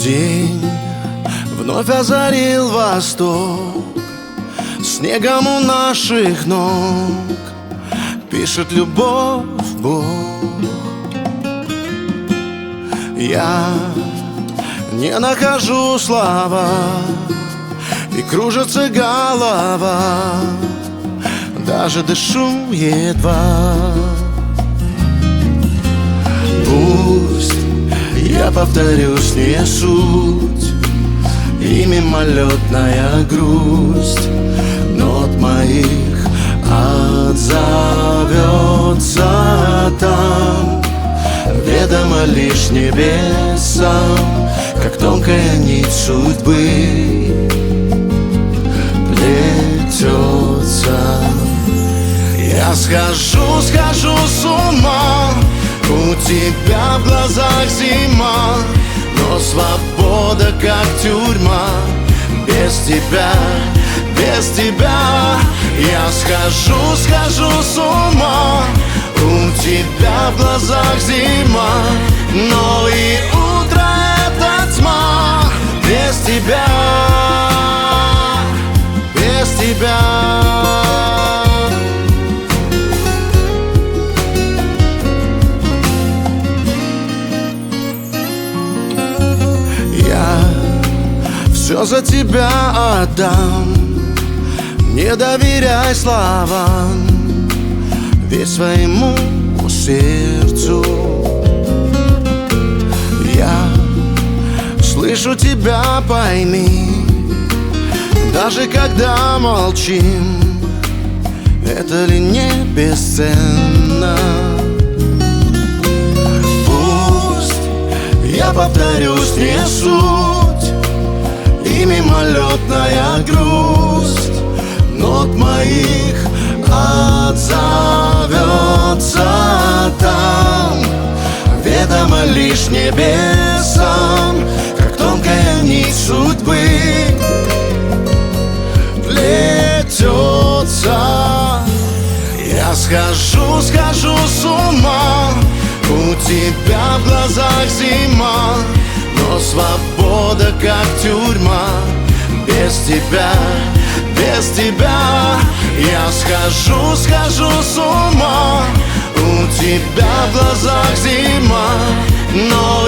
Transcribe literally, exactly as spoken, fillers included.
День вновь озарил восток, снегом у наших ног пишет любовь Бог. Я не нахожу слова, и кружится голова, даже дышу едва. Пусть я повторюсь, не суть и мимолетная грусть нот моих отзовется там, ведомо лишь небесам, как тонкая нить судьбы плетется. Я схожу, схожу с ума, у тебя в глазах зима, но свобода как тюрьма. Без тебя, без тебя я схожу, схожу с ума. У тебя в глазах зима, но и утро это тьма. Без тебя, без тебя. Все за тебя отдам, не доверяй словам, ведь своему сердцу. Я слышу тебя, пойми, даже когда молчим, это ли не бесценно? Пусть я повторюсь, не суть и мимолетная грусть нот моих отзовется там, ведомо лишь небесам, как тонкая нить судьбы плетется. Я схожу, схожу с ума, у тебя в глазах зима, но свобода как тюрьма. Без тебя, без тебя я схожу, схожу с ума. У тебя в глазах зима, но